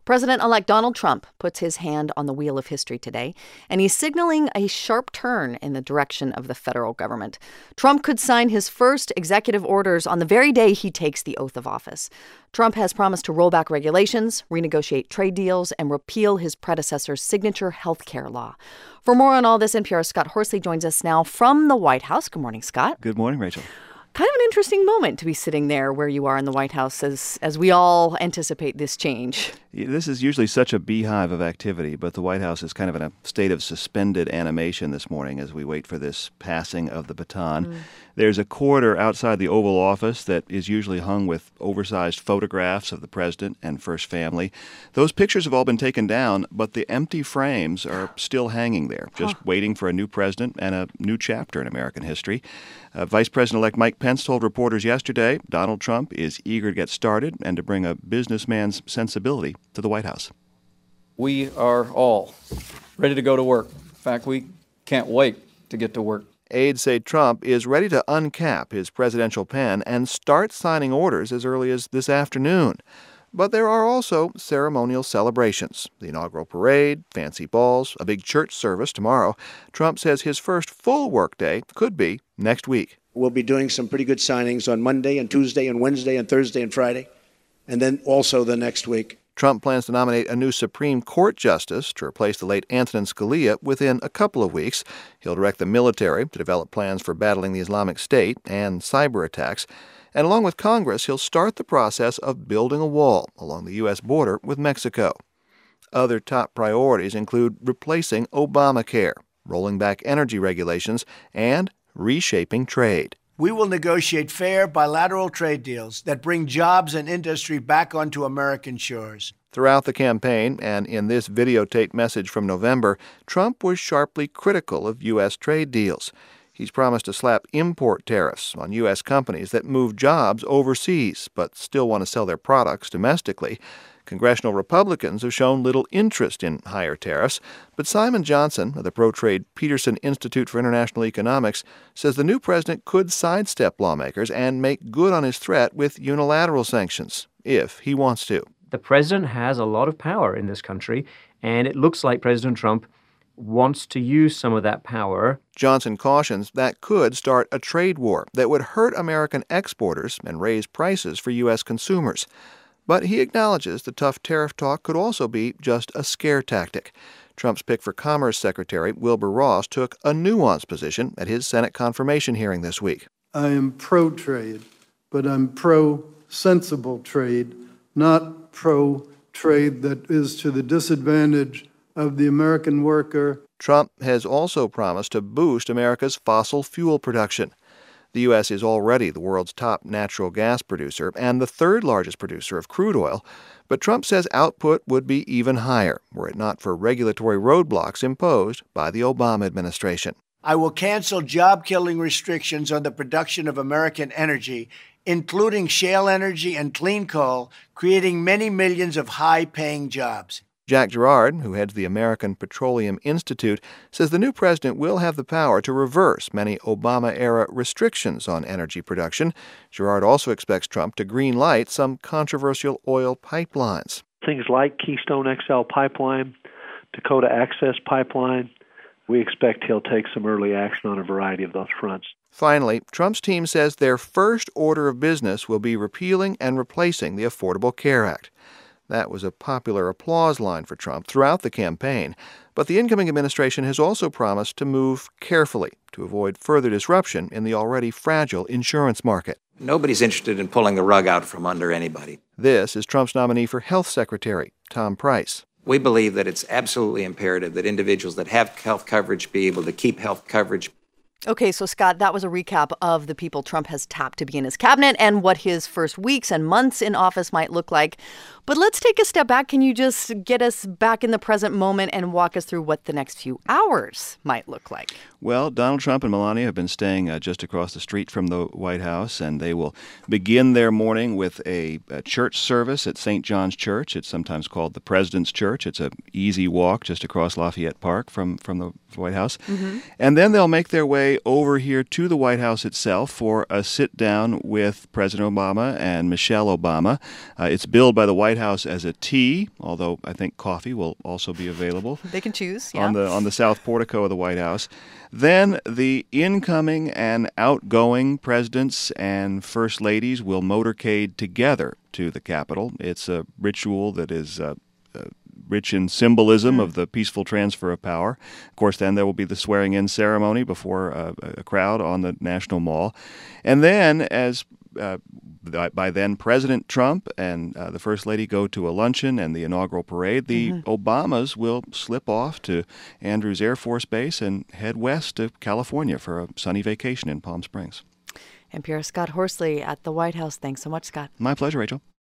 President-elect Donald Trump puts his hand on the wheel of history today, and he's signaling a sharp turn in the direction of the federal government. Trump could sign his first executive orders on the very day he takes the oath of office. Trump has promised to roll back regulations, renegotiate trade deals, and repeal his predecessor's signature health care law. For more on all this, NPR's Scott Horsley joins us now from the White House. Good morning, Scott. Good morning, Rachel. Kind of an interesting moment to be sitting there where you are in the White House as we all anticipate this change. This is usually such a beehive of activity, but the White House is kind of in a state of suspended animation this morning as we wait for this passing of the baton. There's a corridor outside the Oval Office that is usually hung with oversized photographs of the president and first family. Those pictures have all been taken down, but the empty frames are still hanging there, just waiting for a new president and a new chapter in American history. Vice President-elect Mike Pence told reporters yesterday Donald Trump is eager to get started and to bring a businessman's sensibility to the White House. We are all ready to go to work. In fact, we can't wait to get to work. Aides say Trump is ready to uncap his presidential pen and start signing orders as early as this afternoon. But there are also ceremonial celebrations. The inaugural parade, fancy balls, a big church service tomorrow. Trump says his first full workday could be next week. We'll be doing some pretty good signings on Monday and Tuesday and Wednesday and Thursday and Friday, and then also the next week. Trump plans to nominate a new Supreme Court justice to replace the late Antonin Scalia within a couple of weeks. He'll direct the military to develop plans for battling the Islamic State and cyber attacks. And along with Congress, he'll start the process of building a wall along the U.S. border with Mexico. Other top priorities include replacing Obamacare, rolling back energy regulations, and reshaping trade. We will negotiate fair bilateral trade deals that bring jobs and industry back onto American shores. Throughout the campaign and in this videotaped message from November, Trump was sharply critical of U.S. trade deals. He's promised to slap import tariffs on U.S. companies that move jobs overseas but still want to sell their products domestically. Congressional Republicans have shown little interest in higher tariffs, but Simon Johnson of the pro-trade Peterson Institute for International Economics says the new president could sidestep lawmakers and make good on his threat with unilateral sanctions, if he wants to. The president has a lot of power in this country, and it looks like President Trump wants to use some of that power. Johnson cautions that could start a trade war that would hurt American exporters and raise prices for U.S. consumers. But he acknowledges the tough tariff talk could also be just a scare tactic. Trump's pick for Commerce Secretary Wilbur Ross took a nuanced position at his Senate confirmation hearing this week. I am pro-trade, but I'm pro-sensible trade, not pro-trade that is to the disadvantage of the American worker. Trump has also promised to boost America's fossil fuel production. The U.S. is already the world's top natural gas producer and the third largest producer of crude oil, but Trump says output would be even higher were it not for regulatory roadblocks imposed by the Obama administration. I will cancel job-killing restrictions on the production of American energy, including shale energy and clean coal, creating many millions of high-paying jobs. Jack Gerard, who heads the American Petroleum Institute, says the new president will have the power to reverse many Obama-era restrictions on energy production. Gerard also expects Trump to green-light some controversial oil pipelines. Things like Keystone XL pipeline, Dakota Access pipeline. We expect he'll take some early action on a variety of those fronts. Finally, Trump's team says their first order of business will be repealing and replacing the Affordable Care Act. That was a popular applause line for Trump throughout the campaign, but the incoming administration has also promised to move carefully to avoid further disruption in the already fragile insurance market. Nobody's interested in pulling the rug out from under anybody. This is Trump's nominee for Health Secretary, Tom Price. We believe that it's absolutely imperative that individuals that have health coverage be able to keep health coverage. Okay, so Scott, that was a recap of the people Trump has tapped to be in his cabinet and what his first weeks and months in office might look like. But let's take a step back. Can you just get us back in the present moment and walk us through what the next few hours might look like? Well, Donald Trump and Melania have been staying just across the street from the White House, and they will begin their morning with a church service at St. John's Church. It's sometimes called the President's Church. It's an easy walk just across Lafayette Park from the White House. Mm-hmm. And then they'll make their way way over here to the White House itself for a sit-down with President Obama and Michelle Obama. It's billed by the White House as a tea, although I think coffee will also be available. They can choose, yeah. On the south portico of the White House. Then the incoming and outgoing presidents and first ladies will motorcade together to the Capitol. It's a ritual that is rich in symbolism of the peaceful transfer of power. Of course, then there will be the swearing-in ceremony before a crowd on the National Mall. And then, by then, President Trump and the First Lady go to a luncheon and the inaugural parade. The Obamas will slip off to Andrews Air Force Base and head west to California for a sunny vacation in Palm Springs. NPR's Scott Horsley at the White House. Thanks so much, Scott. My pleasure, Rachel.